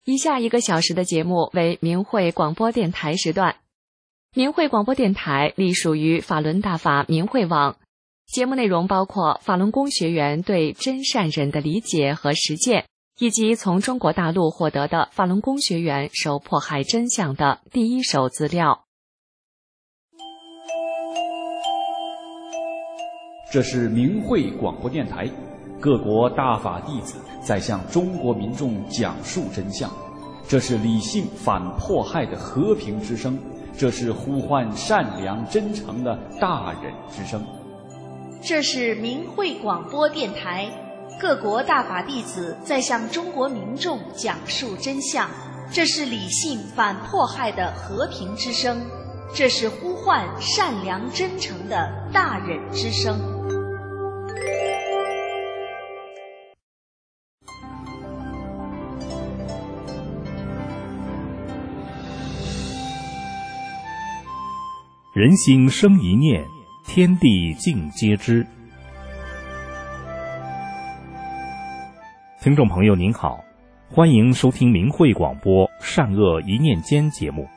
以下1个小时的节目为明慧广播电台时段。明慧广播电台隶属于法轮大法明慧网，节目内容包括法轮功学员对真善忍的理解和实践，以及从中国大陆获得的法轮功学员受迫害真相的第一手资料。 这是明慧广播电台，各国大法弟子在向中国民众讲述真相，这是理性反迫害的和平之声，这是呼唤善良真诚的大忍之声。 这是明慧广播电台，各国大法弟子在向中国民众讲述真相，这是理性反迫害的和平之声，这是呼唤善良真诚的大忍之声。 人心生一念，天地尽皆知。听众朋友您好，欢迎收听明慧广播善恶一念间节目。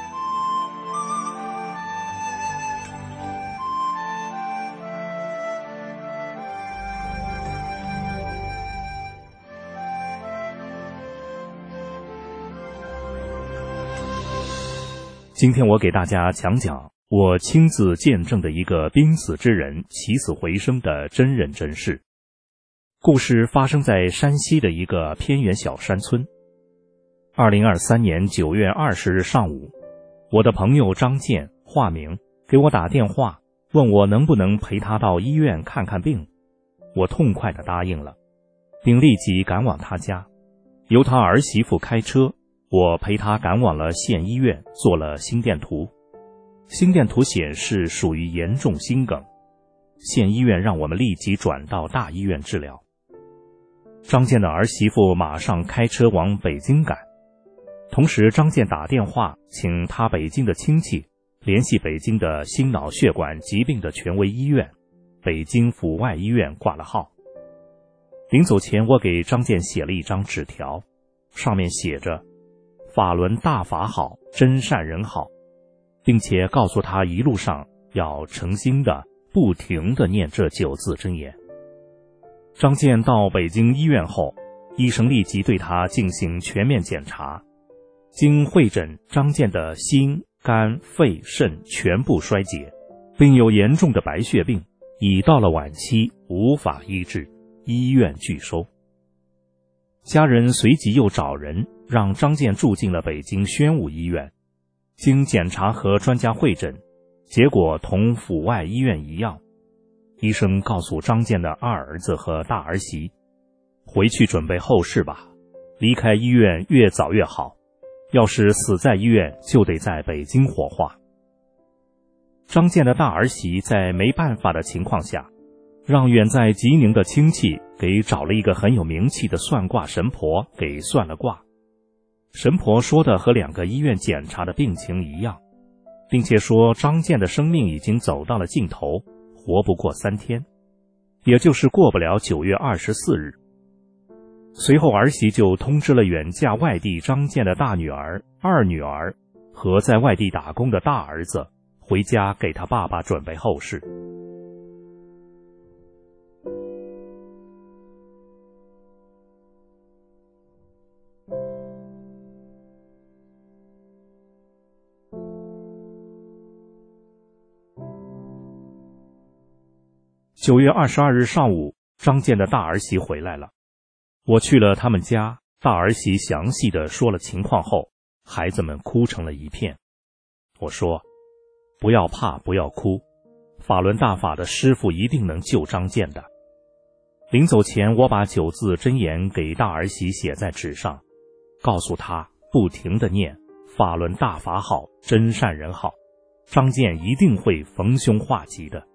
今天我给大家讲讲我亲自见证的一个濒死之人起死回生的真人真事。故事发生在山西的一个偏远小山村。2023年9月20日上午，我的朋友张健（化名）给我打电话，问我能不能陪他到医院看看病。我痛快地答应了，并立即赶往他家，由他儿媳妇开车，我陪他赶往了县医院，做了心电图。心电图显示属于严重心梗，县医院让我们立即转到大医院治疗。张健的儿媳妇马上开车往北京赶，同时张健打电话请他北京的亲戚联系北京的心脑血管疾病的权威医院北京阜外医院挂了号。临走前，我给张健写了一张纸条，上面写着法轮大法好，真善人好，并且告诉他一路上要诚心的不停地念这9字真言。张健到北京医院后，医生立即对他进行全面检查，经会诊，张健的心、肝、肺、肾全部衰竭，并有严重的白血病，已到了晚期，无法医治，医院拒收。家人随即又找人让张健住进了北京宣武医院，经检查和专家会诊，结果同阜外医院一样。医生告诉张健的二儿子和大儿媳，回去准备后事吧，离开医院越早越好，要是死在医院就得在北京火化。张健的大儿媳在没办法的情况下，让远在吉宁的亲戚给找了一个很有名气的算卦神婆给算了卦。神婆说的和2个医院检查的病情一样，并且说张健的生命已经走到了尽头，活不过3天，也就是过不了9月24日。随后儿媳就通知了远嫁外地张健的大女儿、二女儿和在外地打工的大儿子，回家给他爸爸准备后事。9月22日上午，张健的大儿媳回来了，我去了他们家，大儿媳详细地说了情况后，孩子们哭成了一片。我说，不要怕，不要哭，法轮大法的师父一定能救张健的。临走前，我把9字真言给大儿媳写在纸上，告诉她不停地念法轮大法好，真善人好，张健一定会逢凶化吉的。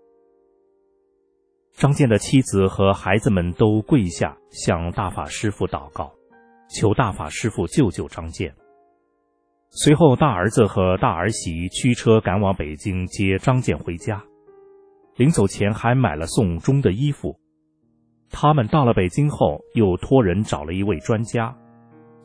张健的妻子和孩子们都跪下向大法师父祷告，求大法师父救救张健。随后大儿子和大儿媳驱车赶往北京接张健回家，临走前还买了送终的衣服。他们到了北京后，又托人找了一位专家，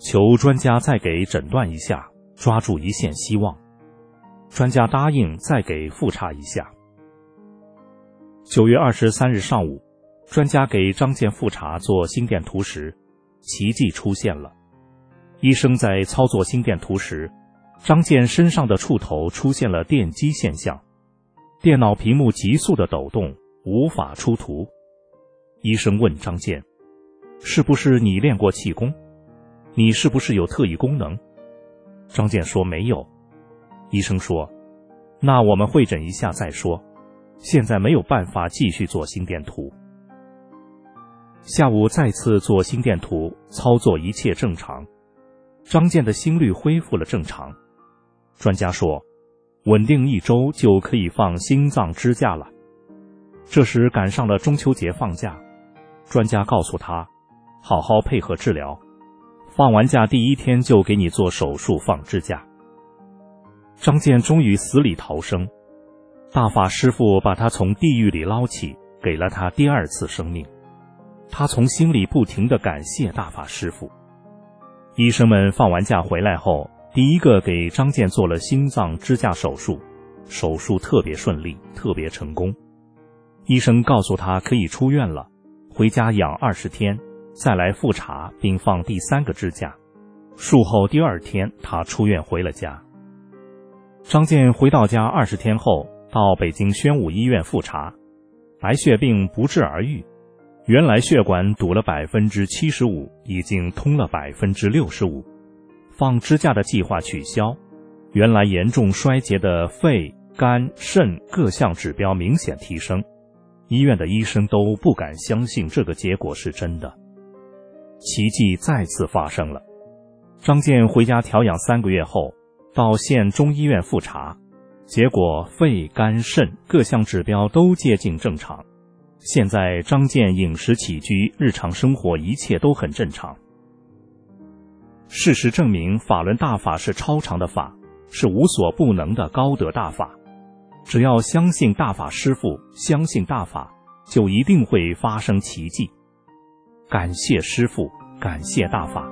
求专家再给诊断一下，抓住一线希望。专家答应再给复查一下。9月23日上午，专家给张健复查做心电图时，奇迹出现了。医生在操作心电图时，张健身上的触头出现了电击现象，电脑屏幕急速的抖动，无法出图。医生问张健，是不是你练过气功？你是不是有特异功能？张健说没有。医生说，那我们会诊一下再说，现在没有办法继续做心电图。下午再次做心电图，操作一切正常，张健的心率恢复了正常。专家说，稳定1周就可以放心脏支架了。这时赶上了中秋节放假，专家告诉他，好好配合治疗，放完假第1天就给你做手术放支架。张健终于死里逃生，大法师父把他从地狱里捞起，给了他第2次生命。他从心里不停地感谢大法师父。医生们放完假回来后，第一个给张健做了心脏支架手术，手术特别顺利，特别成功。医生告诉他可以出院了，回家养20天，再来复查并放第3个支架。术后第2天，他出院回了家。张健回到家20天后，到北京宣武医院复查，白血病不治而愈，原来血管堵了 75%， 已经通了 65%， 放支架的计划取消，原来严重衰竭的肺、肝、肾各项指标明显提升，医院的医生都不敢相信这个结果是真的。奇迹再次发生了。张健回家调养3个月后，到县中医院复查，结果肺、肝、肾各项指标都接近正常。现在张健饮食起居、日常生活一切都很正常。事实证明，法轮大法是超常的法，是无所不能的高德大法。只要相信大法师父，相信大法，就一定会发生奇迹。感谢师父，感谢大法。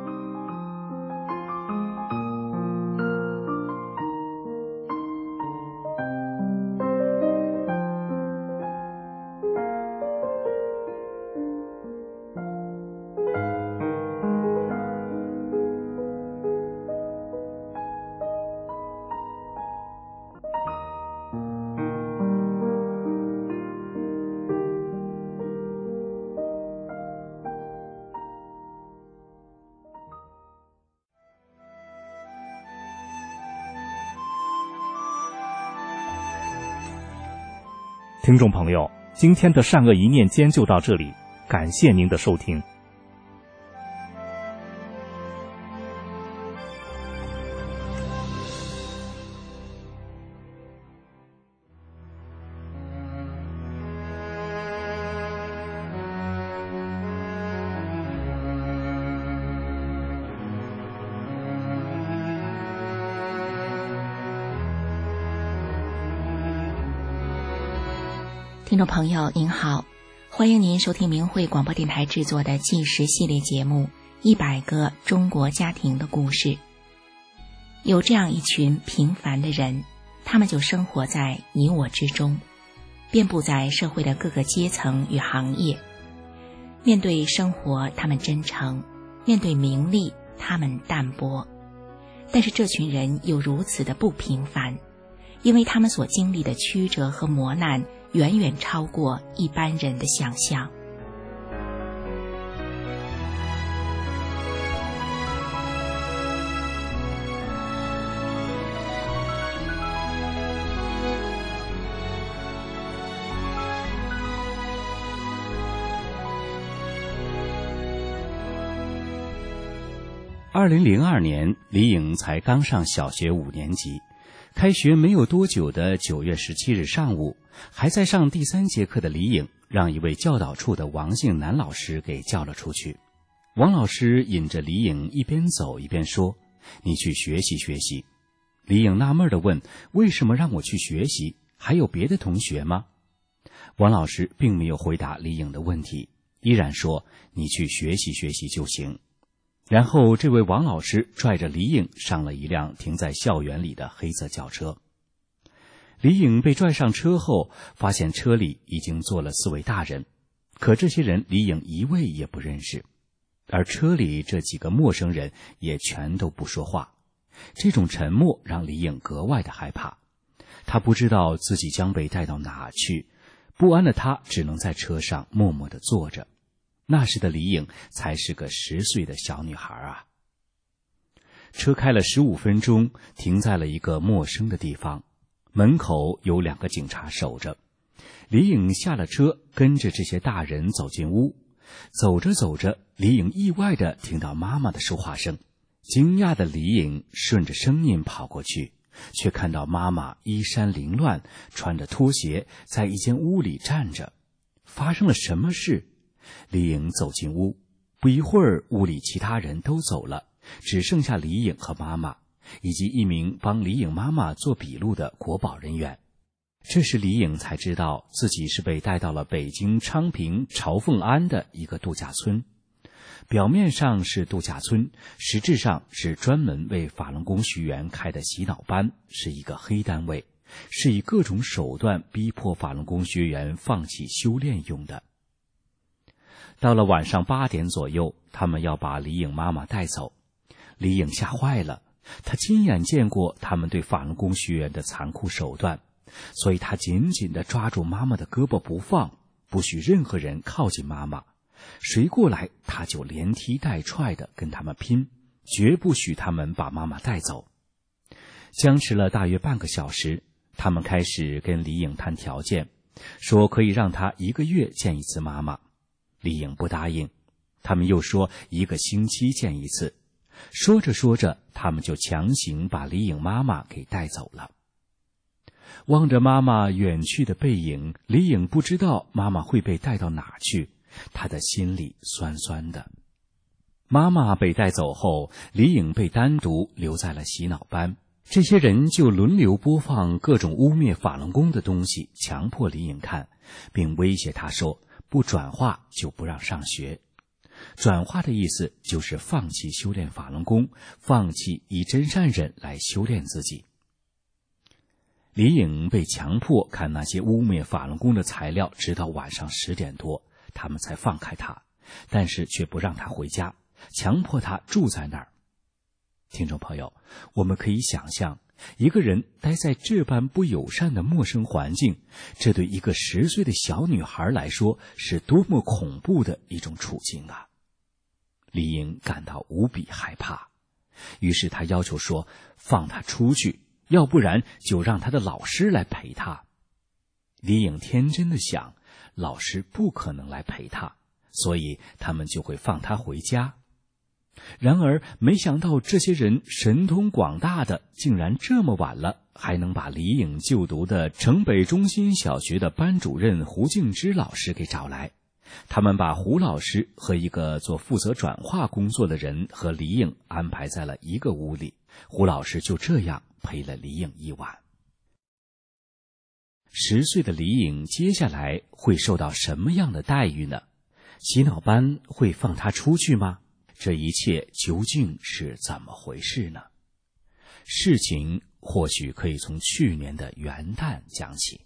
听众朋友，今天的善恶一念间就到这里，感谢您的收听。 听众朋友您好，欢迎您收听明慧广播电台制作的纪实系列节目100个中国家庭的故事。有这样一群平凡的人，他们就生活在你我之中，遍布在社会的各个阶层与行业。面对生活他们真诚，面对名利他们淡泊。但是这群人又如此的不平凡，因为他们所经历的曲折和磨难远远超过一般人的想象。 2002年，李颖才刚上小学5年级。开学没有多久的9月17日上午，还在上第3节课的李颖让一位教导处的王姓男老师给叫了出去。王老师引着李颖一边走一边说：“你去学习学习。”李颖纳闷地问：“为什么让我去学习？还有别的同学吗？”王老师并没有回答李颖的问题，依然说：“你去学习学习就行。” 然后这位王老师拽着李颖上了一辆停在校园里的黑色轿车。李颖被拽上车后，发现车里已经坐了4位大人，可这些人李颖一位也不认识，而车里这几个陌生人也全都不说话。这种沉默让李颖格外的害怕，他不知道自己将被带到哪去，不安的他只能在车上默默地坐着。那时的李颖才是个10岁的小女孩啊。车开了15分钟，停在了一个陌生的地方，门口有2个警察守着。李颖下了车，跟着这些大人走进屋。走着走着，李颖意外地听到妈妈的说话声。惊讶的李颖顺着声音跑过去，却看到妈妈衣衫凌乱，穿着拖鞋，在一间屋里站着。发生了什么事？李颖走进屋，不一会儿，屋里其他人都走了，只剩下李颖和妈妈，以及一名帮李颖妈妈做笔录的国保人员。这时李颖才知道自己是被带到了北京昌平朝凤庵的一个度假村。表面上是度假村，实质上是专门为法轮功学员开的洗脑班，是一个黑单位，是以各种手段逼迫法轮功学员放弃修炼用的。到了晚上8点左右，他们要把李颖妈妈带走。李颖吓坏了，她亲眼见过他们对法轮功学员的残酷手段，所以她紧紧地抓住妈妈的胳膊不放，不许任何人靠近妈妈。谁过来，他就连踢带踹地跟他们拼，绝不许他们把妈妈带走。僵持了大约半个小时，他们开始跟李颖谈条件，说可以让他1个月见一次妈妈。李颖不答应，他们又说1个星期见一次。说着说着，他们就强行把李颖妈妈给带走了。望着妈妈远去的背影，李颖不知道妈妈会被带到哪去，他的心里酸酸的。妈妈被带走后，李颖被单独留在了洗脑班，这些人就轮流播放各种污蔑法轮功的东西，强迫李颖看，并威胁他说不转化就不让上学。转化的意思就是放弃修炼法轮功，放弃以真善忍来修炼自己。李颖被强迫看那些污蔑法轮功的材料，直到晚上10点多，他们才放开他，但是却不让他回家，强迫他住在那儿。听众朋友，我们可以想象，一个人待在这般不友善的陌生环境，这对一个10岁的小女孩来说是多么恐怖的一种处境啊！李颖感到无比害怕，于是他要求说放他出去，要不然就让他的老师来陪他。李颖天真的想，老师不可能来陪他，所以他们就会放他回家。然而没想到这些人神通广大的，竟然这么晚了还能把李颖就读的城北中心小学的班主任胡敬之老师给找来。他们把胡老师和一个做负责转化工作的人和李颖安排在了一个屋里，胡老师就这样陪了李颖一晚。10岁的李颖接下来会受到什么样的待遇呢？洗脑班会放他出去吗？这一切究竟是怎么回事呢？事情或许可以从去年的元旦讲起。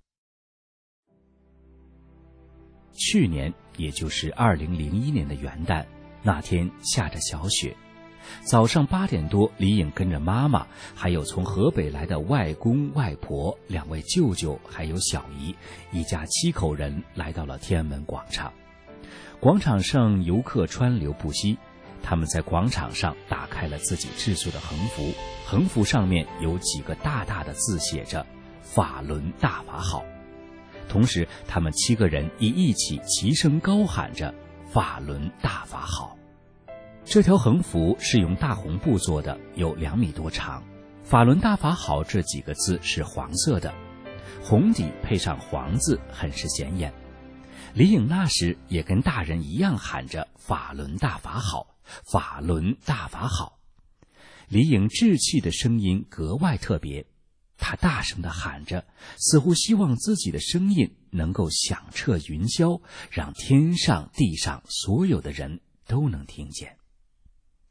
去年，也就是2001年的元旦，那天下着小雪。早上8点多，李颖跟着妈妈，还有从河北来的外公外婆、2位舅舅，还有小姨，一家7口人来到了天安门广场。广场上游客川流不息，他们在广场上打开了自己制作的横幅，横幅上面有几个大大的字写着“法轮大法好”。同时他们7个人一起齐声高喊着“法轮大法好”。这条横幅是用大红布做的，有2米多长，“法轮大法好”这几个字是黄色的，红底配上黄字，很是显眼。李颖那时也跟大人一样喊着“法轮大法好，法轮大法好”。李颖稚气的声音格外特别，他大声地喊着，似乎希望自己的声音能够响彻云霄，让天上地上所有的人都能听见。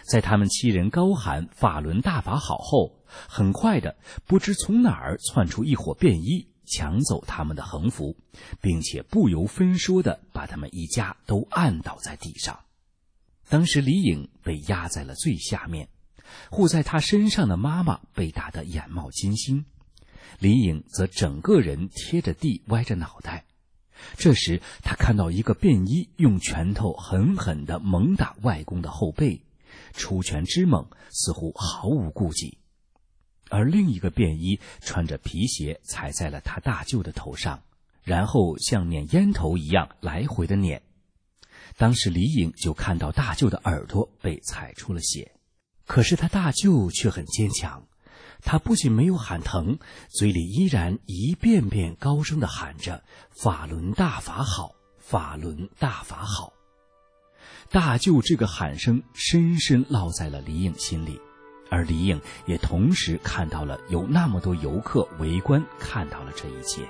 在他们7人高喊法轮大法好后，很快的不知从哪儿窜出一伙便衣，抢走他们的横幅，并且不由分说的把他们一家都按倒在地上。当时李颖被压在了最下面，护在他身上的妈妈被打得眼冒金星，李颖则整个人贴着地歪着脑袋。这时他看到一个便衣用拳头狠狠地猛打外公的后背，出拳之猛，似乎毫无顾忌。而另一个便衣穿着皮鞋踩在了他大舅的头上，然后像捻烟头一样来回的捻。当时李颖就看到大舅的耳朵被踩出了血，可是他大舅却很坚强，他不仅没有喊疼，嘴里依然一遍遍高声地喊着法轮大法好，法轮大法好。大舅这个喊声深深烙在了李颖心里，而李颖也同时看到了有那么多游客围观，看到了这一切。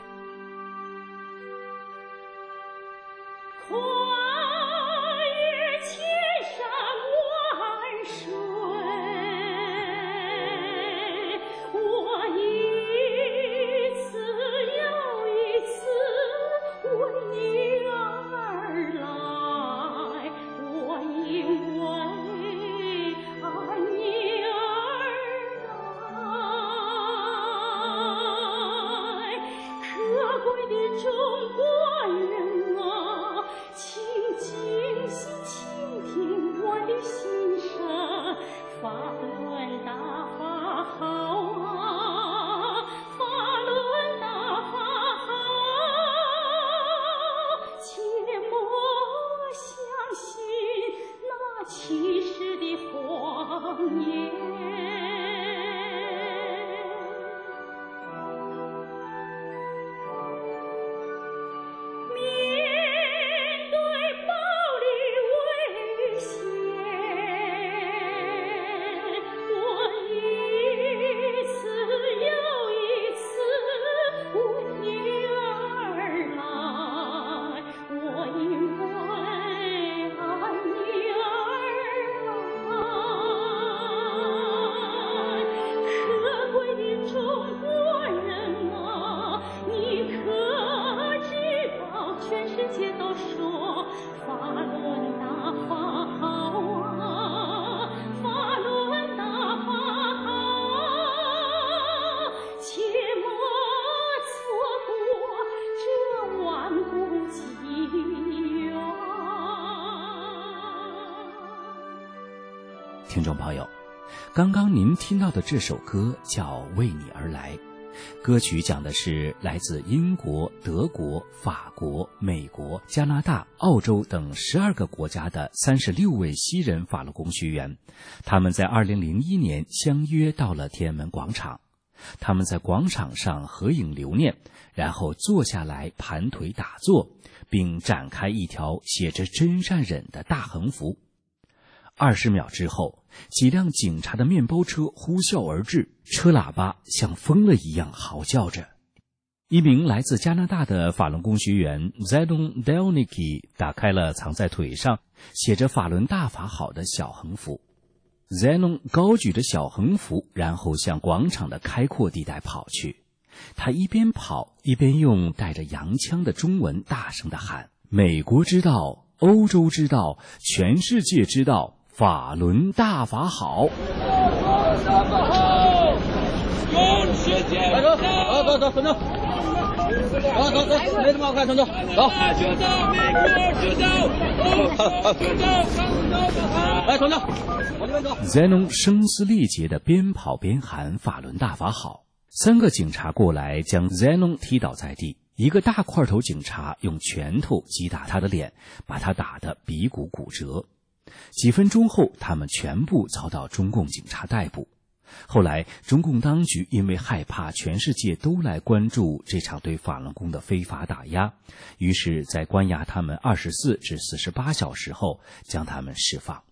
听众朋友，刚刚您听到的这首歌叫《为你而来》，歌曲讲的是来自英国、德国、法国、美国、加拿大、澳洲等12个国家的36位西人法轮功学员，他们在2001年相约到了天安门广场，他们在广场上合影留念，然后坐下来盘腿打坐，并展开一条写着真善忍的大横幅。20秒之后，几辆警察的面包车呼啸而至，车喇叭像疯了一样嚎叫着。一名来自加拿大的法轮功学员 Zenon Delnicki 打开了藏在腿上写着法轮大法好的小横幅。Zenon 高举着小横幅，然后向广场的开阔地带跑去。他一边跑一边用带着洋腔的中文大声地喊：美国知道，欧洲知道，全世界知道，法轮大法好！大法好！全世界走走走，等等，走，没这么快，等等，走。知道，美国知道，欧洲知道，来，等等，往这边走。Zenon 声嘶力竭地边跑边喊法轮大法好。3个警察过来将 Zenon 踢倒在地，一个大块头警察用拳头击打他的脸，把他打得鼻骨骨折。几分钟后，他们全部遭到中共警察逮捕。后来，中共当局因为害怕全世界都来关注这场对法轮功的非法打压，于是在关押他们24至48小时后，将他们释放。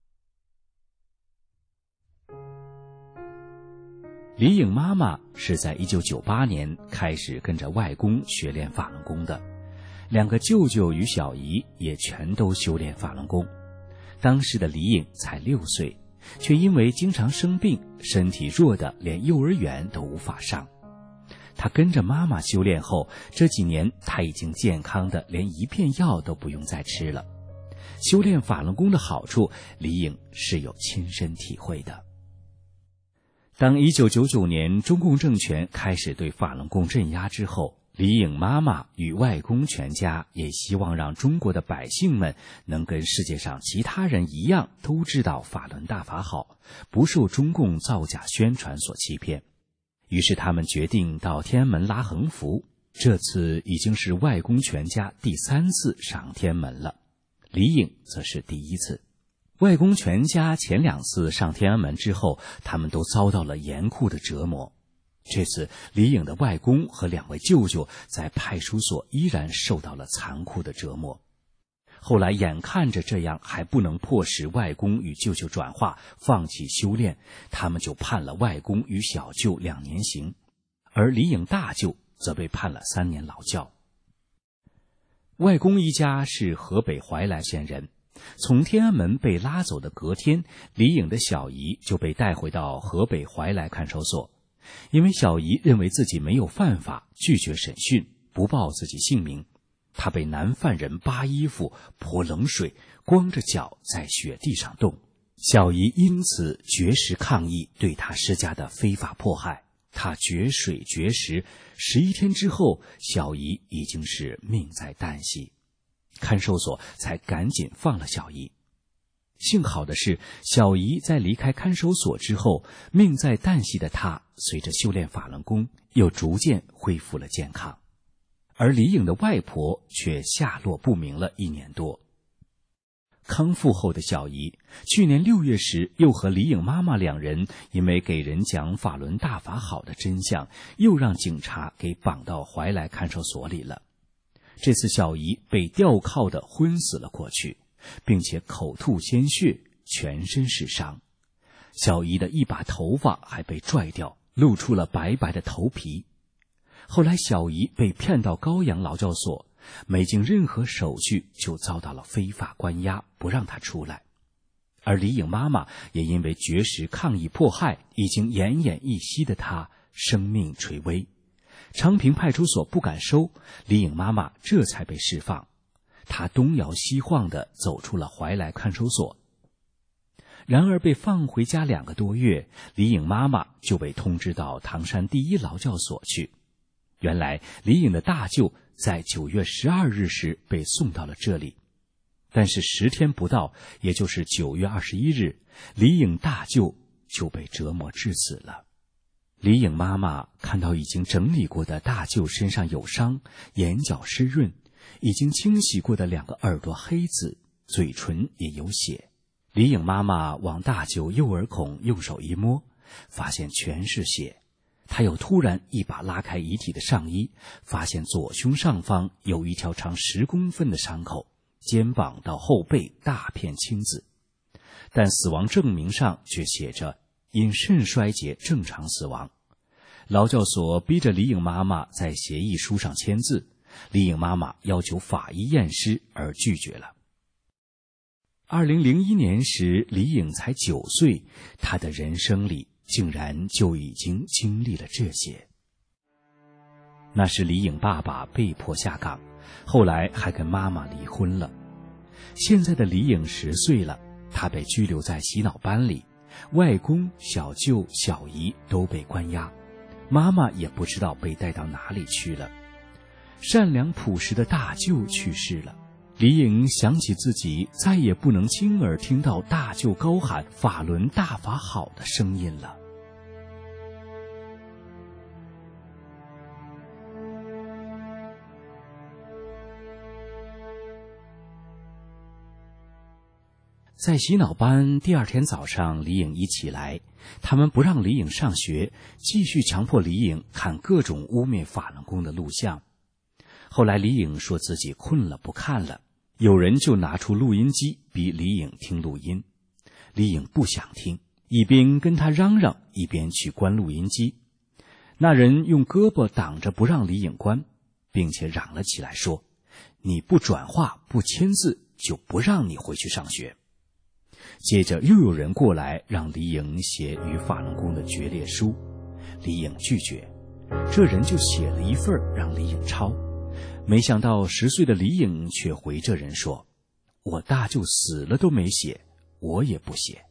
李颖妈妈是在1998年开始跟着外公学练法轮功的，2个舅舅与小姨也全都修炼法轮功。当时的李颖才6岁， 却因为经常生病，身体弱得连幼儿园都无法上。他跟着妈妈修炼后，这几年他已经健康的连一片药都不用再吃了。修炼法轮功的好处，李颖是有亲身体会的。当1999年中共政权开始对法轮功镇压之后，李颖妈妈与外公全家也希望让中国的百姓们能跟世界上其他人一样，都知道法轮大法好，不受中共造假宣传所欺骗。于是他们决定到天安门拉横幅，这次已经是外公全家第3次上天安门了，李颖则是第1次。外公全家前2次上天安门之后，他们都遭到了严酷的折磨。这次李颖的外公和2位舅舅在派出所依然受到了残酷的折磨。后来眼看着这样还不能迫使外公与舅舅转化放弃修炼，他们就判了外公与小舅2年刑，而李颖大舅则被判了3年劳教。外公一家是河北怀来县人，从天安门被拉走的隔天，李颖的小姨就被带回到河北怀来看守所。因为小姨认为自己没有犯法，拒绝审讯，不报自己姓名，她被男犯人扒衣服、泼冷水，光着脚在雪地上冻。小姨因此绝食抗议对她施加的非法迫害，她绝水绝食，11天之后，小姨已经是命在旦夕，看守所才赶紧放了小姨。幸好的是，小姨在离开看守所之后，命在旦夕的她随着修炼法轮功又逐渐恢复了健康，而李颖的外婆却下落不明了1年多。康复后的小姨去年6月时又和李颖妈妈2人因为给人讲法轮大法好的真相，又让警察给绑到怀来看守所里了。这次小姨被吊铐的昏死了过去，并且口吐鲜血，全身是伤。小姨的一把头发还被拽掉，露出了白白的头皮。后来小姨被骗到高阳劳教所，没经任何手续就遭到了非法关押，不让她出来。而李颖妈妈也因为绝食抗议迫害，已经奄奄一息的她生命垂危。昌平派出所不敢收，李颖妈妈这才被释放。她东摇西晃地走出了怀来看守所。然而被放回家2个多月，李颖妈妈就被通知到唐山第1劳教所去。原来李颖的大舅在9月12日时被送到了这里，但是10天不到，也就是9月21日，李颖大舅就被折磨致死了。李颖妈妈看到已经整理过的大舅身上有伤，眼角湿润，已经清洗过的2个耳朵黑紫，嘴唇也有血。李颖妈妈往大舅右耳孔用手一摸，发现全是血。她又突然一把拉开遗体的上衣，发现左胸上方有一条长10公分的伤口，肩膀到后背大片青紫，但死亡证明上却写着因肾衰竭正常死亡。劳教所逼着李颖妈妈在协议书上签字，李颖妈妈要求法医验尸而拒绝了。2001年时，李颖才9岁，她的人生里竟然就已经经历了这些。那是李颖爸爸被迫下岗，后来还跟妈妈离婚了。现在的李颖10岁了，她被拘留在洗脑班里，外公、小舅、小姨都被关押，妈妈也不知道被带到哪里去了。善良朴实的大舅去世了，李颖想起自己再也不能亲耳听到大舅高喊法轮大法好的声音了。在洗脑班第2天早上，李颖一起来，他们不让李颖上学，继续强迫李颖看各种污蔑法轮功的录像。后来李颖说自己困了不看了，有人就拿出录音机逼李颖听录音。李颖不想听，一边跟他嚷嚷，一边去关录音机。那人用胳膊挡着不让李颖关，并且嚷了起来说：“你不转化不签字，就不让你回去上学。” 接着又有人过来让李颖写与法轮功的决裂书，李颖拒绝，这人就写了一份让李颖抄。没想到10岁的李颖却回这人说：“我大舅死了都没写，我也不写。”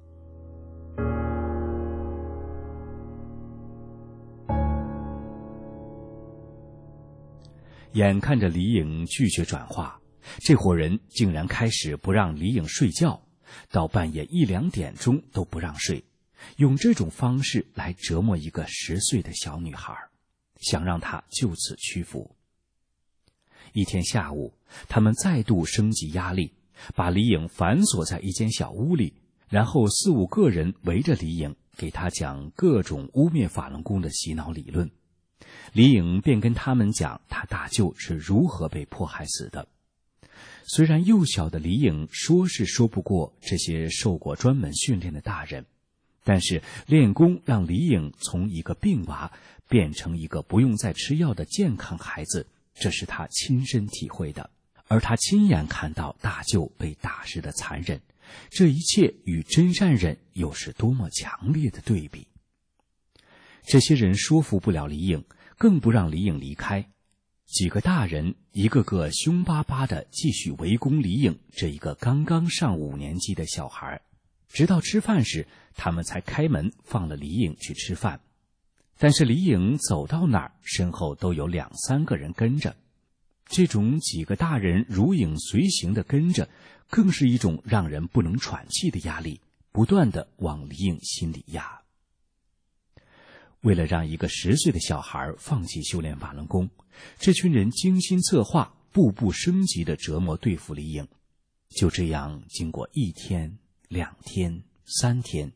眼看着李颖拒绝转化，这伙人竟然开始不让李颖睡觉，到半夜1、2点钟都不让睡，用这种方式来折磨一个10岁的小女孩，想让她就此屈服。一天下午，他们再度升级压力，把李颖反锁在一间小屋里，然后4、5个人围着李颖，给她讲各种污蔑法轮功的洗脑理论。李颖便跟他们讲他大舅是如何被迫害死的。虽然幼小的李颖说是说不过这些受过专门训练的大人，但是练功让李颖从一个病娃变成一个不用再吃药的健康孩子，这是他亲身体会的。而他亲眼看到大舅被打时的残忍，这一切与真善忍又是多么强烈的对比。这些人说服不了李颖，更不让李颖离开。几个大人一个个凶巴巴地继续围攻李颖这一个刚刚上5年级的小孩，直到吃饭时，他们才开门放了李颖去吃饭。但是李颖走到哪儿，身后都有2、3个人跟着。这种几个大人如影随形地跟着，更是一种让人不能喘气的压力，不断地往李颖心里压。为了让一个10岁的小孩放弃修炼法轮功，这群人精心策划，步步升级的折磨对付李颖。就这样，经过1天、2天、3天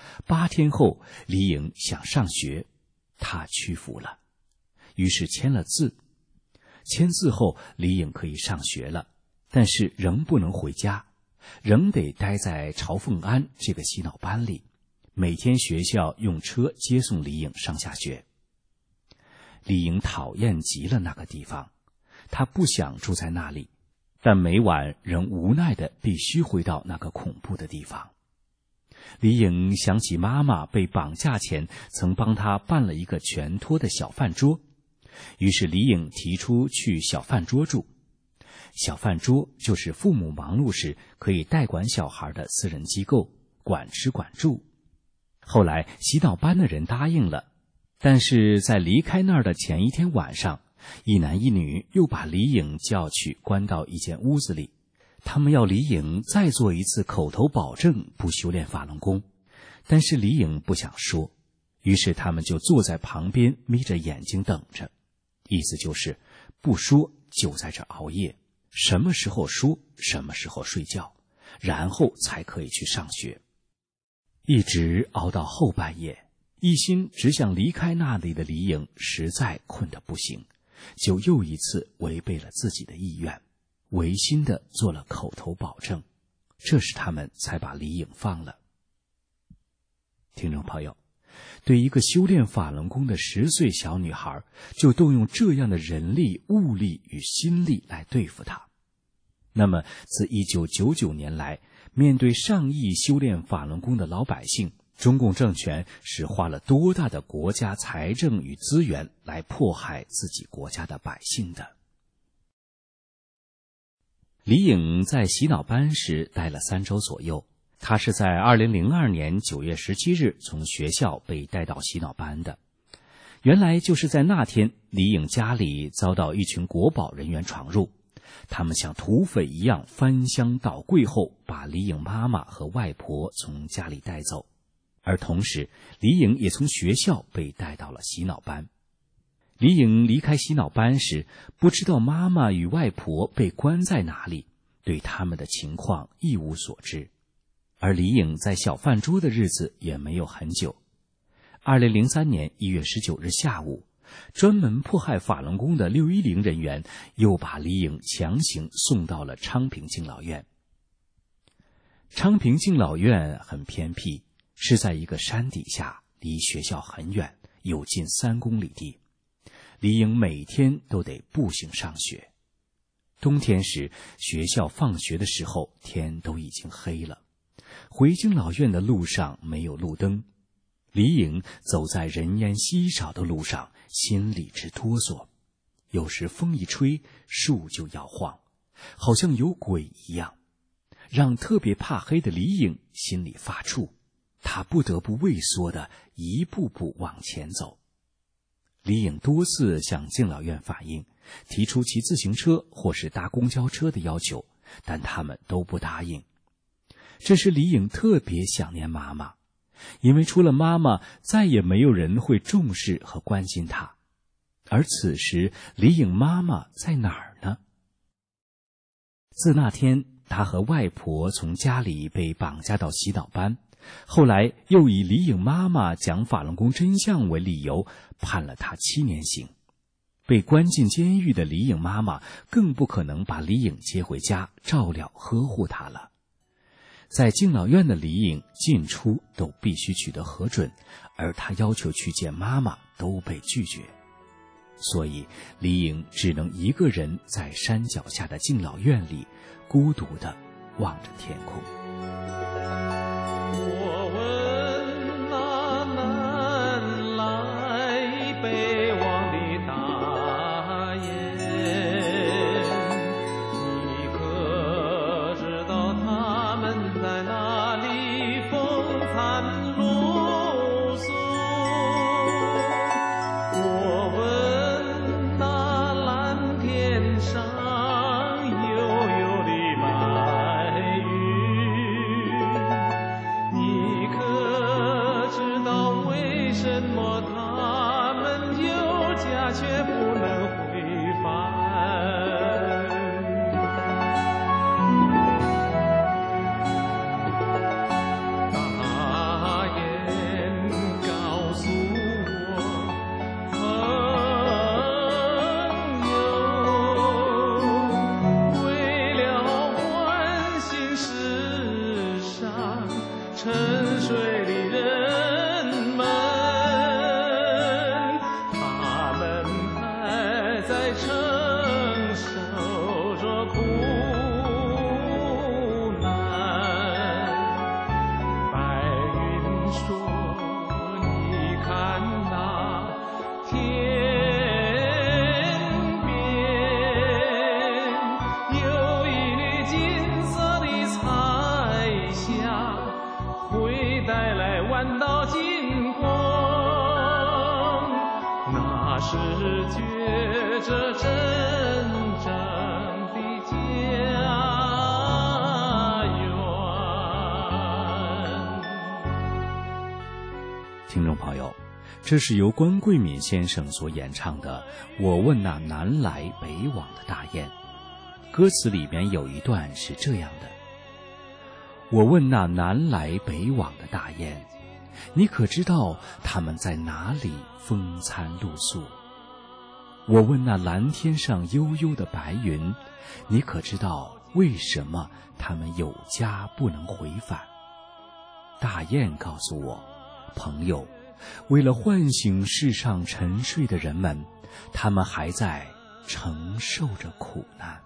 ，8天后，李颖想上学，他屈服了，于是签了字。签字后，李颖可以上学了，但是仍不能回家，仍得待在朝凤庵这个洗脑班里。每天学校用车接送李颖上下学。李颖讨厌极了那个地方，她不想住在那里，但每晚仍无奈的必须回到那个恐怖的地方。李颖想起妈妈被绑架前曾帮她办了一个全托的小饭桌，于是李颖提出去小饭桌住。小饭桌就是父母忙碌时可以代管小孩的私人机构，管吃管住。后来洗脑班的人答应了，但是在离开那儿的前一天晚上，一男一女又把李颖叫去关到一间屋子里，他们要李颖再做一次口头保证不修炼法轮功，但是李颖不想说，于是他们就坐在旁边眯着眼睛等着，意思就是不说就在这熬夜，什么时候说什么时候睡觉，然后才可以去上学。一直熬到后半夜，一心只想离开那里的李颖实在困得不行，就又一次违背了自己的意愿，违心地做了口头保证，这时他们才把李颖放了。听众朋友，对一个修炼法轮功的10岁小女孩，就动用这样的人力、物力与心力来对付她。那么自1999年来，面对上亿修炼法轮功的老百姓，中共政权是花了多大的国家财政与资源来迫害自己国家的百姓的？李颖在洗脑班时待了3周左右，她是在2002年9月17日从学校被带到洗脑班的。原来就是在那天，李颖家里遭到一群国保人员闯入，他们像土匪一样翻箱倒柜后，把李颖妈妈和外婆从家里带走，而同时李颖也从学校被带到了洗脑班。李颖离开洗脑班时，不知道妈妈与外婆被关在哪里，对他们的情况一无所知。而李颖在小饭桌的日子也没有很久。2003年1月19日下午，专门迫害法轮功的610人员又把李颖强行送到了昌平敬老院。昌平敬老院很偏僻，是在一个山底下，离学校很远，有近3公里地。李颖每天都得步行上学。冬天时，学校放学的时候天都已经黑了， 回敬老院的路上没有路灯，李颖走在人烟稀少的路上，心里直哆嗦。有时风一吹，树就摇晃，好像有鬼一样，让特别怕黑的李颖心里发怵。他不得不畏缩地一步步往前走。李颖多次向敬老院反映，提出骑自行车或是搭公交车的要求，但他们都不答应。这时李颖特别想念妈妈，因为除了妈妈，再也没有人会重视和关心她。而此时李颖妈妈在哪儿呢？自那天她和外婆从家里被绑架到洗脑班，后来又以李颖妈妈讲法轮功真相为理由，判了她7年刑。被关进监狱的李颖妈妈更不可能把李颖接回家照料呵护她了。在敬老院的李颖进出都必须取得核准，而她要求去见妈妈都被拒绝。所以李颖只能一个人在山脚下的敬老院里孤独地望着天空。 我问那南来北往的大雁，你可知道他们在哪里风餐露宿？我问那蓝天上悠悠的白云，你可知道为什么他们有家却不能回返？大雁告诉我，朋友，为了关心世上沉睡的人们，他们还在承受着苦难。白云说，你看那天边有一缕金色的彩霞，会带来万道金光，那是觉着真正的家园。 听众朋友，这是由关桂敏先生所演唱的《我问那南来北往的大雁》。歌词里面有一段是这样的：我问那南来北往的大雁，你可知道他们在哪里风餐露宿？我问那蓝天上悠悠的白云，你可知道为什么他们有家不能回返？大雁告诉我，朋友，为了唤醒世上沉睡的人们，他们还在承受着苦难。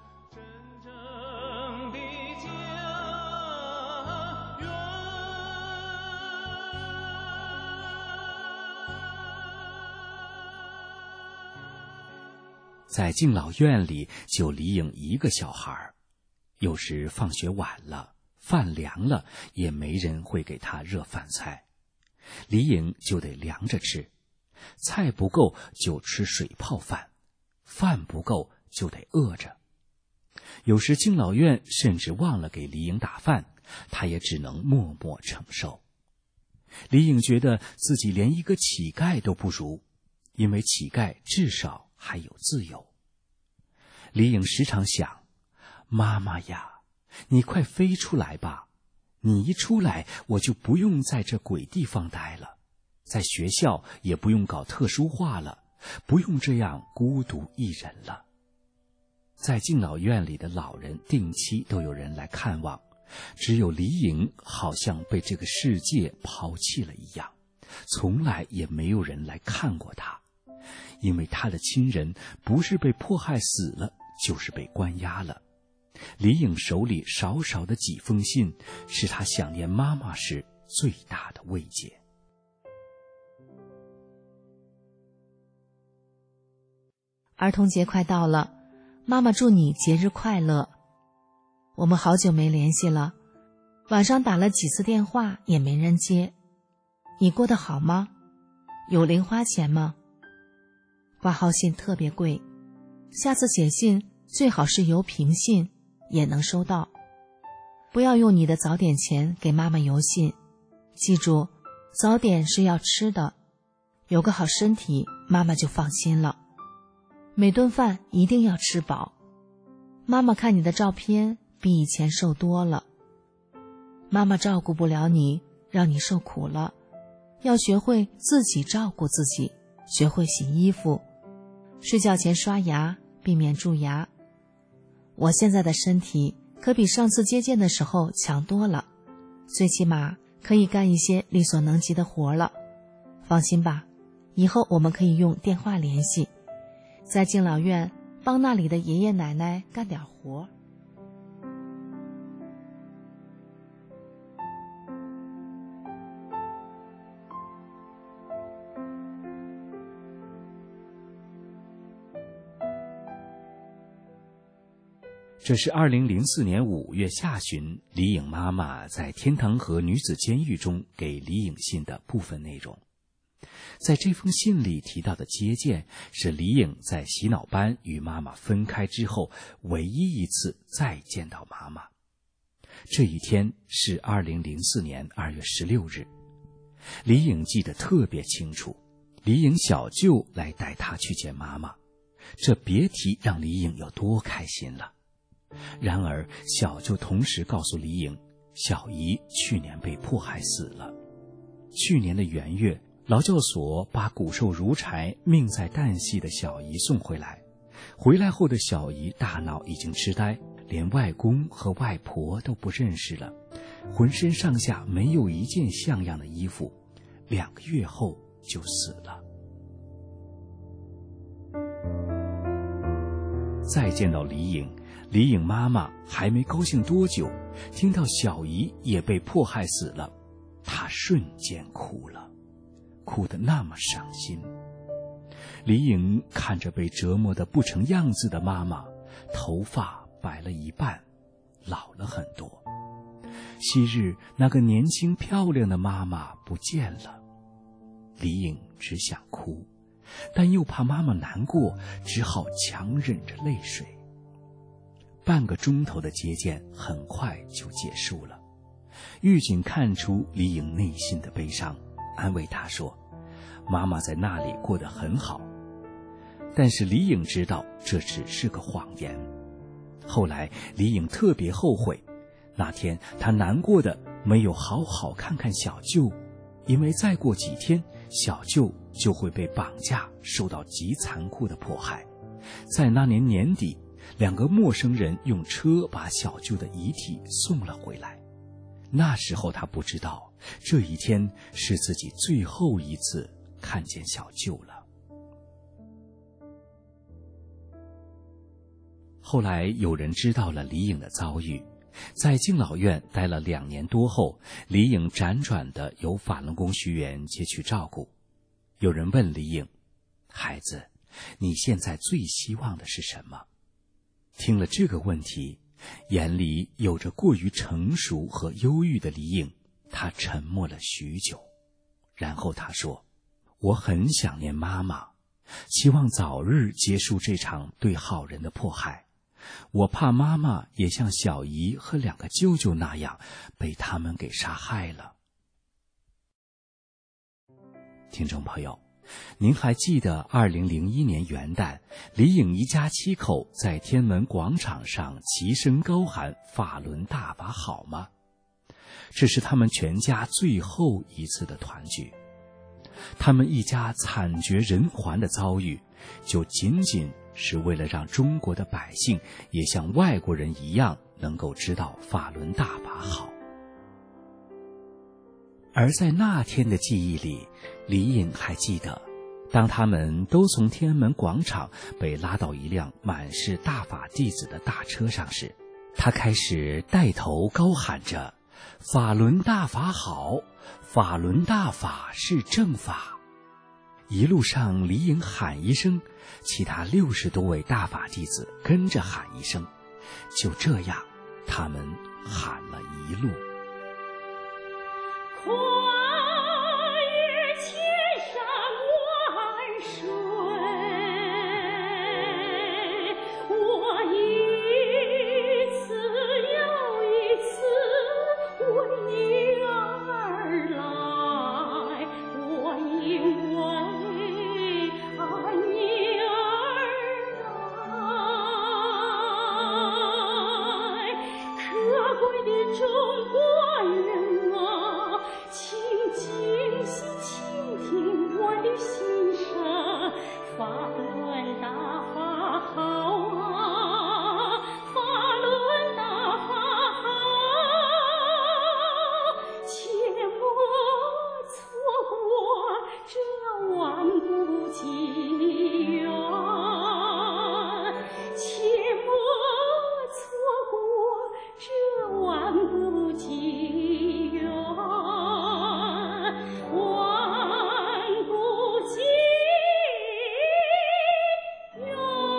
在敬老院里就李颖一个小孩，有时放学晚了，饭凉了，也没人会给他热饭菜，李颖就得凉着吃，菜不够就吃水泡饭，饭不够就得饿着。有时敬老院甚至忘了给李颖打饭，他也只能默默承受。李颖觉得自己连一个乞丐都不如，因为乞丐至少还有自由。李颖时常想，妈妈呀，你快飞出来吧，你一出来我就不用在这鬼地方待了，在学校也不用搞特殊化了，不用这样孤独一人了。在敬老院里的老人定期都有人来看望，只有李颖好像被这个世界抛弃了一样，从来也没有人来看过他，因为他的亲人不是被迫害死了，就是被关押了， 李颖手里少少的几封信，是他想念妈妈时最大的慰藉。 儿童节快到了，妈妈祝你节日快乐。我们好久没联系了，晚上打了几次电话也没人接。你过得好吗？有零花钱吗？挂号信特别贵，下次写信最好是邮平信，也能收到。不要用你的早点钱给妈妈邮信，记住，早点是要吃的，有个好身体，妈妈就放心了。每顿饭一定要吃饱。妈妈看你的照片比以前瘦多了。妈妈照顾不了你，让你受苦了，要学会自己照顾自己，学会洗衣服，睡觉前刷牙，避免蛀牙。我现在的身体可比上次接见的时候强多了，最起码可以干一些力所能及的活了。放心吧，以后我们可以用电话联系，在敬老院帮那里的爷爷奶奶干点活。 这是2004年5月下旬，李颖妈妈在天堂河女子监狱中给李颖信的部分内容。在这封信里提到的接见，是李颖在洗脑班与妈妈分开之后唯一一次再见到妈妈。这一天是2004年2月16日，李颖记得特别清楚，李颖小舅来带她去见妈妈，这别提让李颖有多开心了。然而小舅同时告诉李颖，小姨去年被迫害死了。去年的元月，劳教所把骨瘦如柴、命在旦夕的小姨送回来。回来后的小姨大脑已经痴呆，连外公和外婆都不认识了，浑身上下没有一件像样的衣服，2个月后就死了。再见到李颖，李颖妈妈还没高兴多久，听到小姨也被迫害死了，她瞬间哭了，哭得那么伤心。李颖看着被折磨得不成样子的妈妈，头发白了一半，老了很多。昔日那个年轻漂亮的妈妈不见了，李颖只想哭，但又怕妈妈难过，只好强忍着泪水。半个钟头的接见很快就结束了，狱警看出李颖内心的悲伤，安慰她说，妈妈在那里过得很好。但是李颖知道这只是个谎言。后来李颖特别后悔，那天她难过的没有好好看看小舅，因为再过几天小舅就会被绑架，受到极残酷的迫害。在那年年底，2个陌生人用车把小舅的遗体送了回来。那时候他不知道，这一天是自己最后一次看见小舅了。后来有人知道了李颖的遭遇，在敬老院待了2年多后，李颖辗转地由法轮功学员接去照顾。有人问李颖，孩子，你现在最希望的是什么？听了这个问题，眼里有着过于成熟和忧郁的李颖，她沉默了许久，然后她说，我很想念妈妈，希望早日结束这场对好人的迫害。我怕妈妈也像小姨和2个舅舅那样被他们给杀害了。听众朋友，您还记得2001年元旦，李颖一家7口在天安门广场上齐声高喊法轮大法好吗？这是他们全家最后一次的团聚。他们一家惨绝人寰的遭遇，就仅仅是为了让中国的百姓也像外国人一样能够知道法轮大法好。而在那天的记忆里，李颖还记得，当他们都从天安门广场被拉到一辆满是大法弟子的大车上时， 他开始带头高喊着：法轮大法好，法轮大法是正法。一路上李颖喊一声，其他60多位大法弟子跟着喊一声，就这样他们喊了一路。 跨越千山万水，我一次又一次为你而来，我因为爱你而来。可贵的中国人啊，请静心倾听我的心声，法轮大法好啊，法轮大法好，切莫错过这万古机缘，切莫错过这万古机缘，万古机缘。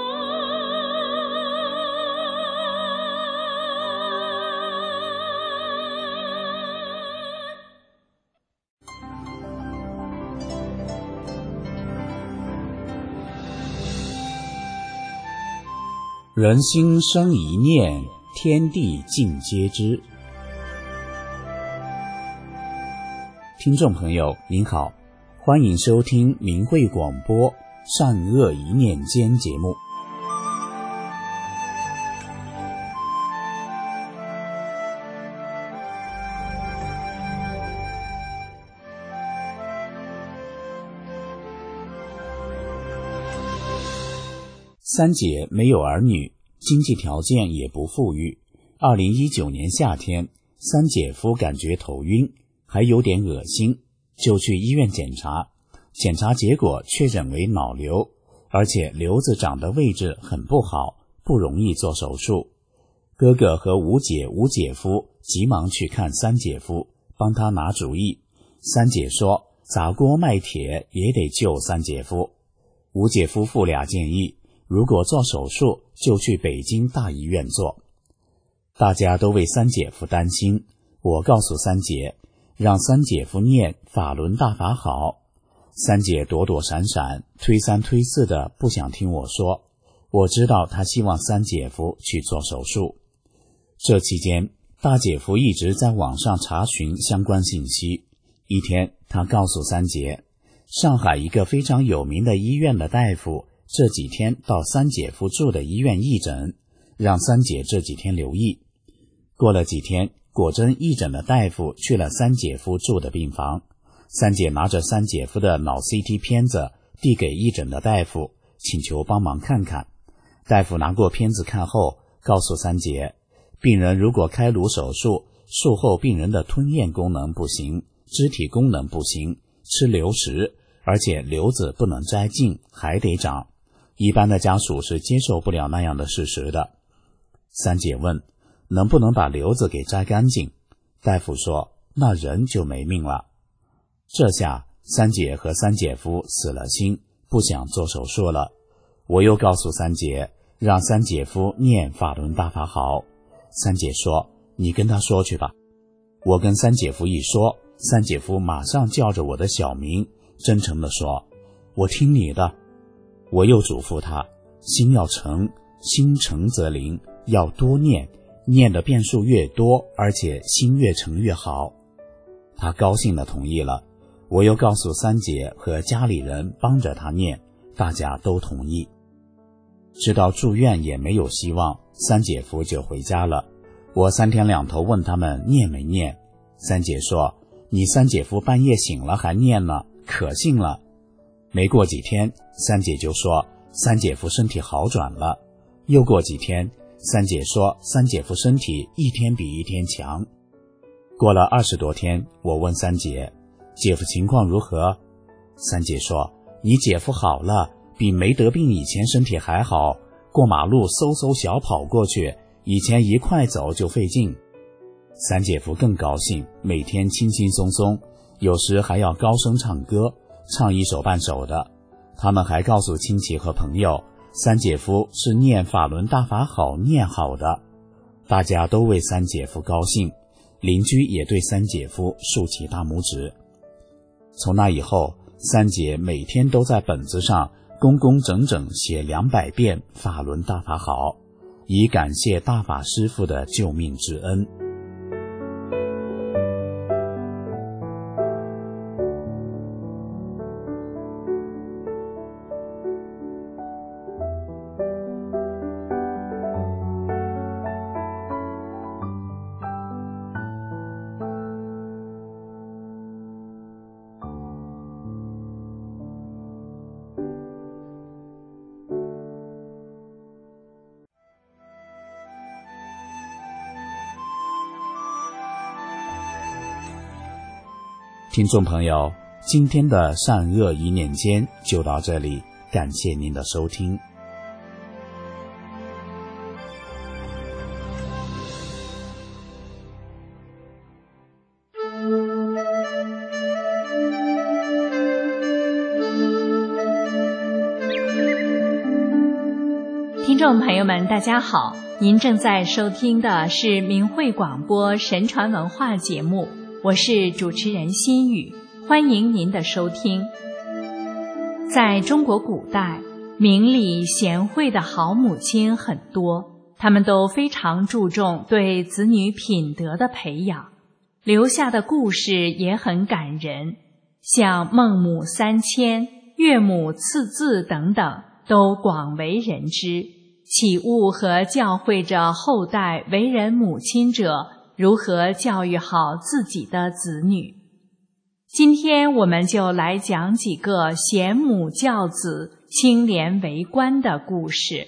人心生一念，天地尽皆知。听众朋友您好，欢迎收听明慧广播善恶一念间节目。三姐没有儿女，经济条件也不富裕。2019年夏天，三姐夫感觉头晕，还有点恶心，就去医院检查。检查结果确诊为脑瘤，而且瘤子长的位置很不好，不容易做手术。哥哥和吴姐、吴姐夫急忙去看三姐夫，帮他拿主意。三姐说砸锅卖铁也得救三姐夫。吴姐夫妇俩建议，如果做手术就去北京大医院做。大家都为三姐夫担心，我告诉三姐，让三姐夫念法轮大法好。三姐躲躲闪闪，推三推四的不想听我说。我知道她希望三姐夫去做手术。这期间，大姐夫一直在网上查询相关信息。一天，他告诉三姐，上海一个非常有名的医院的大夫这几天到三姐夫住的医院义诊，让三姐这几天留意。过了几天，果真义诊的大夫去了三姐夫住的病房。三姐拿着三姐夫的脑 CT 片子递给义诊的大夫，请求帮忙看看。大夫拿过片子看后，告诉三姐，病人如果开颅手术，术后病人的吞咽功能不行，肢体功能不行，吃流食，而且瘤子不能摘净，还得长。一般的家属是接受不了那样的事实的。三姐问，能不能把瘤子给摘干净？大夫说，那人就没命了。这下三姐和三姐夫死了心，不想做手术了。我又告诉三姐，让三姐夫念法轮大法好。三姐说，你跟他说去吧。我跟三姐夫一说，三姐夫马上叫着我的小名，真诚地说，我听你的。我又嘱咐他，心要诚，心诚则灵，要多念，念的遍数越多，而且心越诚越好。他高兴地同意了。我又告诉三姐和家里人帮着他念，大家都同意。知道住院也没有希望，三姐夫就回家了。我3天2头问他们念没念。三姐说，你三姐夫半夜醒了还念呢，可信了。没过几天，三姐就说三姐夫身体好转了。又过几天，三姐说三姐夫身体一天比一天强。过了20多天，我问三姐，姐夫情况如何？三姐说，你姐夫好了，比没得病以前身体还好，过马路嗖嗖小跑过去， 以前一块走就费劲。三姐夫更高兴，每天轻轻松松，有时还要高声唱歌，唱一首半首的。他们还告诉亲戚和朋友，三姐夫是念法轮大法好念好的。大家都为三姐夫高兴，邻居也对三姐夫竖起大拇指。从那以后，三姐每天都在本子上工工整整写200遍法轮大法好，以感谢大法师父的救命之恩。听众朋友，今天的善恶一念间就到这里，感谢您的收听。 听众朋友们，大家好，您正在收听的是明慧广播神传文化节目，我是主持人心雨，欢迎您的收听。在中国古代，明理贤惠的好母亲很多，她们都非常注重对子女品德的培养，留下的故事也很感人，像孟母3000、岳母刺字等等，都广为人知，启悟和教诲着后代为人母亲者如何教育好自己的子女。今天我们就来讲几个贤母教子、清廉为官的故事。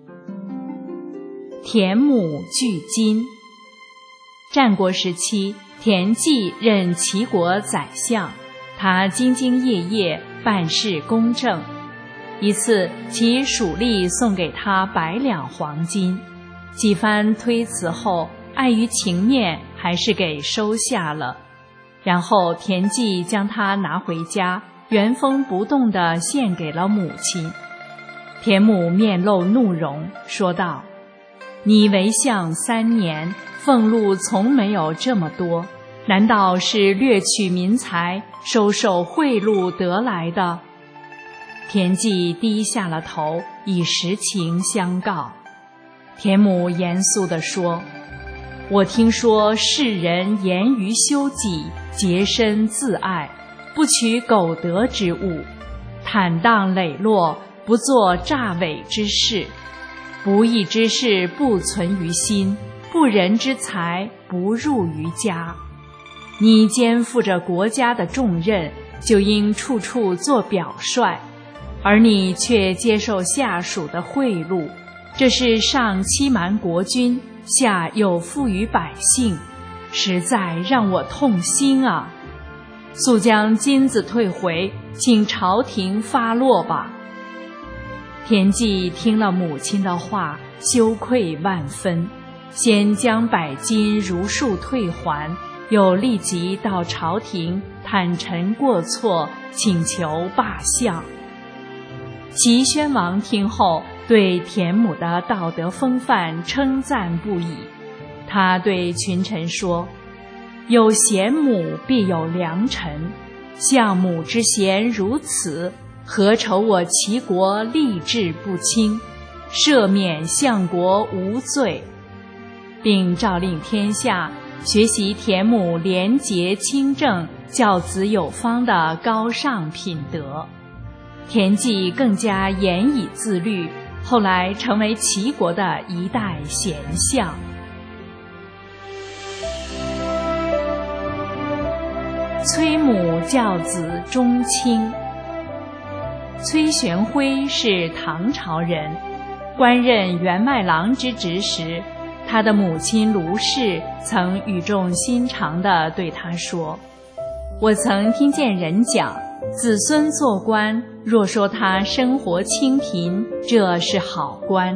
田母拒金。战国时期，田忌任齐国宰相，他兢兢业业，办事公正。一次，其属吏送给他100两黄金，几番推辞后，碍于情面，还是给收下了。然后田忌将它拿回家，原封不动地献给了母亲。田母面露怒容，说道：“你为相3年，俸禄从没有这么多，难道是掠取民财、收受贿赂得来的？”田忌低下了头，以实情相告。田母严肃地说：“我听说世人严于修己，洁身自爱，不取苟得之物，坦荡磊落，不做诈伪之事。不义之事不存于心，不仁之财不入于家。你肩负着国家的重任，就应处处做表率，而你却接受下属的贿赂，这是上欺瞒国君，下有负于百姓，实在让我痛心啊！速将金子退回，请朝廷发落吧。”田忌听了母亲的话，羞愧万分，先将100金如数退还，又立即到朝廷坦陈过错，请求罢相。齐宣王听后，对田母的道德风范称赞不已。他对群臣说：“有贤母，必有良臣。相母之贤如此，何愁我齐国吏治不清，赦免相国无罪？”并诏令天下学习田母廉洁清正、教子有方的高尚品德。田忌更加严以自律，后来成为齐国的一代贤相。崔母教子忠亲。崔玄辉是唐朝人，官任员外郎之职时，他的母亲卢氏曾语重心长地对他说：“我曾听见人讲，子孙做官，若说他生活清贫，这是好官；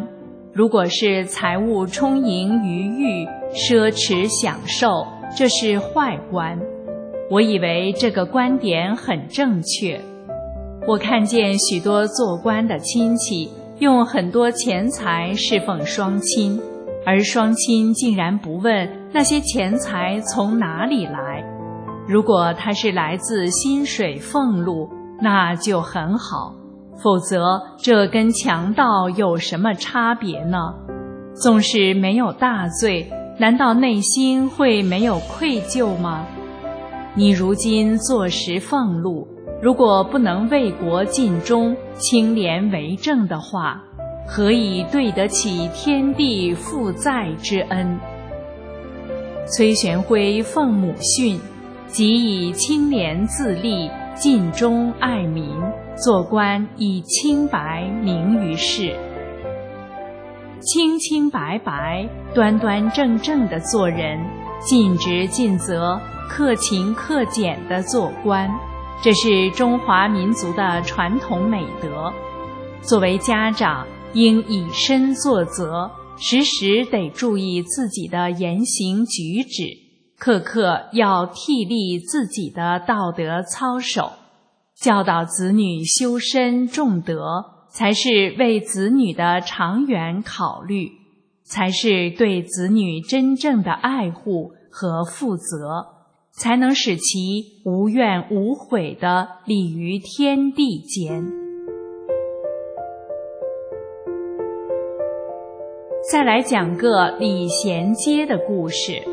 如果是财物充盈余裕、奢侈享受，这是坏观。我以为这个观点很正确。我看见许多做官的亲戚用很多钱财侍奉双亲，而双亲竟然不问那些钱财从哪里来。如果它是来自薪水俸禄，那就很好，否则这跟强盗有什么差别呢？纵使没有大罪，难道内心会没有愧疚吗？你如今坐实俸禄，如果不能为国尽忠、清廉为政的话，何以对得起天地负债之恩？崔玄辉奉母训，即以清廉自立、尽忠爱民，做官以清白名于世。清清白白、端端正正的做人，尽职尽责、克勤克俭的做官，这是中华民族的传统美德。作为家长，应以身作则，时时得注意自己的言行举止，刻刻要替立自己的道德操守，教导子女修身重德，才是为子女的长远考虑，才是对子女真正的爱护和负责，才能使其无怨无悔地立于天地间。再来讲个礼贤阶的故事。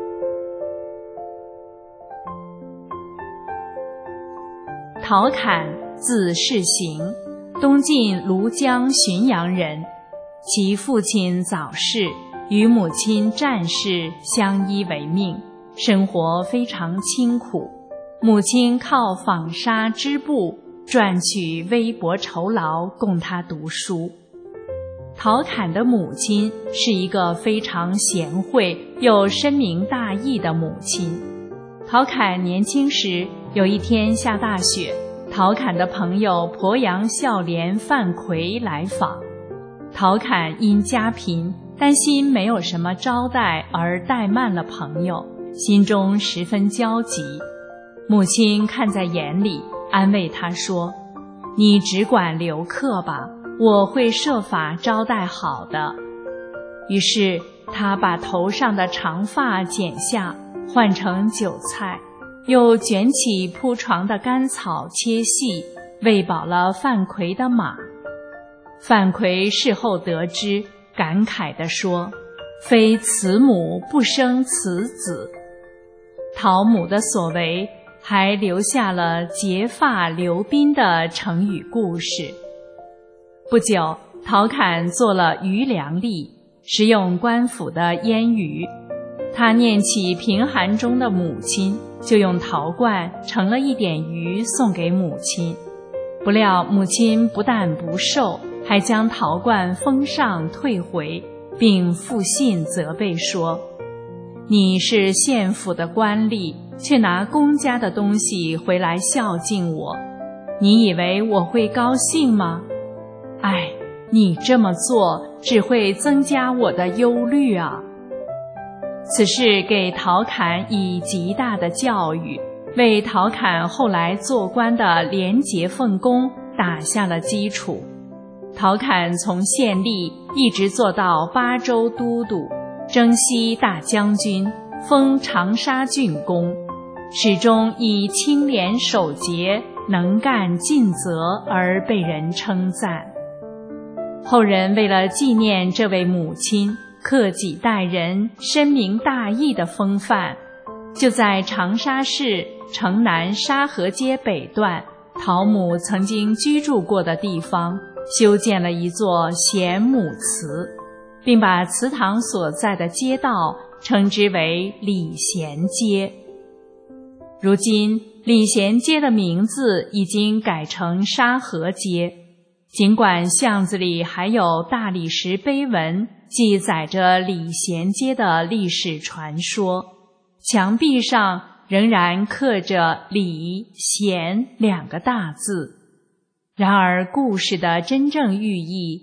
陶侃，字世行，东晋庐江浔阳人。其父亲早逝，与母亲战氏相依为命，生活非常清苦。母亲靠纺纱织布赚取微薄酬劳供他读书。陶侃的母亲是一个非常贤惠又深明大义的母亲。陶侃年轻时，有一天下大雪，陶侃的朋友鄱阳孝廉范奎来访。陶侃因家贫，担心没有什么招待而怠慢了朋友，心中十分焦急。母亲看在眼里，安慰他说：“你只管留客吧，我会设法招待好的。”于是他把头上的长发剪下，换成韭菜，又卷起铺床的干草切细，喂饱了范奎的马。范奎事后得知，感慨地说：“非慈母不生此子。”陶母的所为还留下了结发留宾的成语故事。不久，陶侃做了余粮吏，食用官府的腌鱼。他念起贫寒中的母亲，就用陶罐盛了一点鱼送给母亲。不料母亲不但不受，还将陶罐封上退回，并复信责备说：“你是县府的官吏，却拿公家的东西回来孝敬我，你以为我会高兴吗？哎，你这么做只会增加我的忧虑啊！”此事给陶侃以极大的教育，为陶侃后来做官的廉洁奉公打下了基础。陶侃从县吏一直做到巴州都督、征西大将军，封长沙郡公，始终以清廉守节、能干尽责而被人称赞。后人为了纪念这位母亲克己待人、深明大义的风范，就在长沙市城南沙河街北段陶母曾经居住过的地方修建了一座贤母祠，并把祠堂所在的街道称之为礼贤街。如今礼贤街的名字已经改成沙河街，尽管巷子里还有大理石碑文记载着礼贤街的历史传说，墙壁上仍然刻着礼贤2个大字。然而故事的真正寓意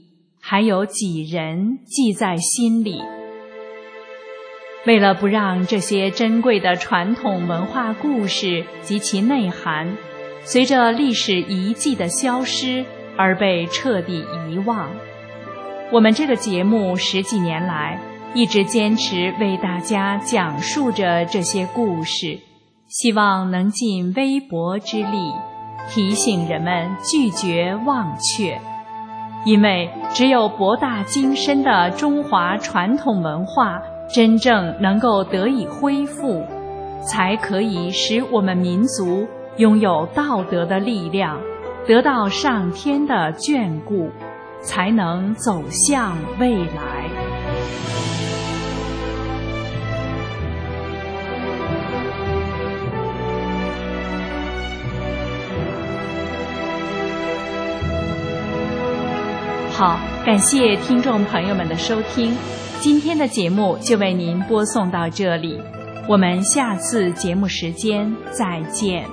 还有几人记在心里？为了不让这些珍贵的传统文化故事及其内涵随着历史遗迹的消失而被彻底遗忘，我们这个节目10几年来一直坚持为大家讲述着这些故事，希望能尽微薄之力提醒人们拒绝忘却，因为只有博大精深的中华传统文化真正能够得以恢复，才可以使我们民族拥有道德的力量，得到上天的眷顾，才能走向未来。好，感谢听众朋友们的收听，今天的节目就为您播送到这里，我们下次节目时间再见。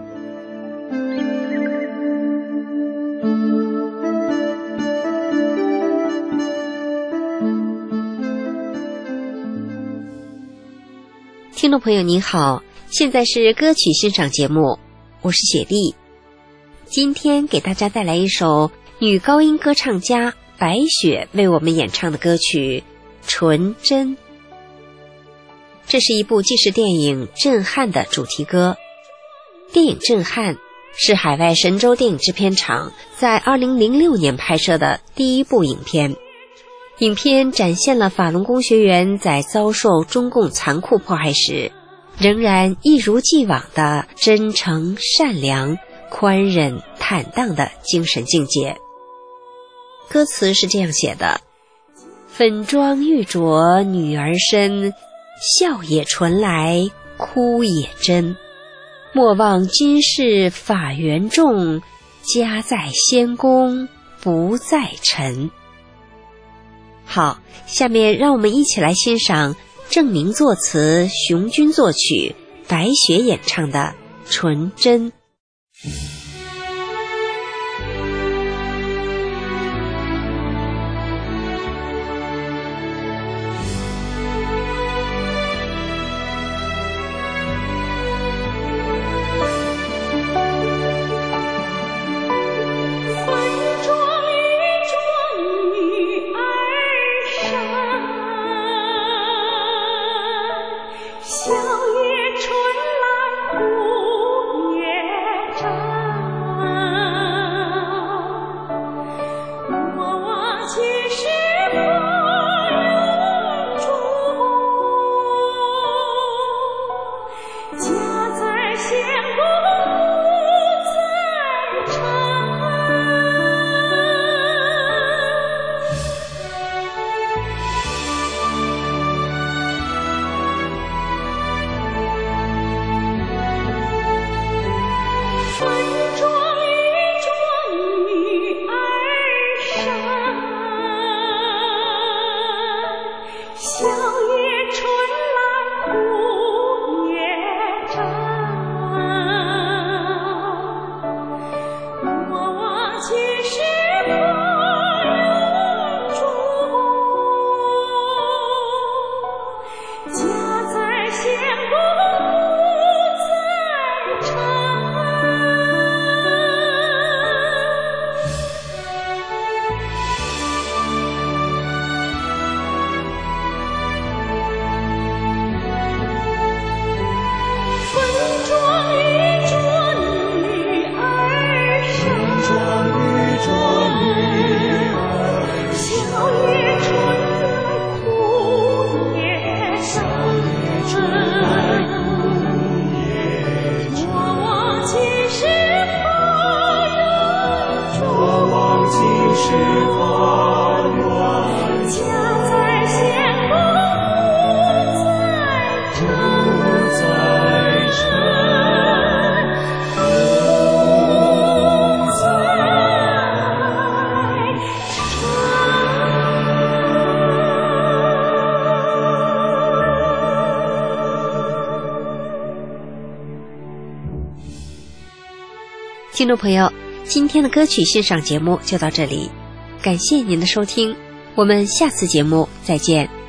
听众朋友您好，现在是歌曲欣赏节目，我是雪莉。今天给大家带来一首女高音歌唱家白雪为我们演唱的歌曲《纯真》。这是一部纪实电影《震撼》的主题歌。电影《震撼》是海外神州电影制片厂在2006年拍摄的第一部影片。影片展现了法轮功学员在遭受中共残酷迫害时，仍然一如既往的真诚、善良、宽忍、坦荡的精神境界。歌词是这样写的：粉妆玉琢女儿身，笑也纯来，哭也真。莫忘今世法缘重，家在仙宫不在尘。好，下面让我们一起来欣赏郑明作词、熊军作曲、白雪演唱的《纯真》。听众朋友，今天的歌曲欣赏节目就到这里， 感谢您的收听，我们下次节目再见。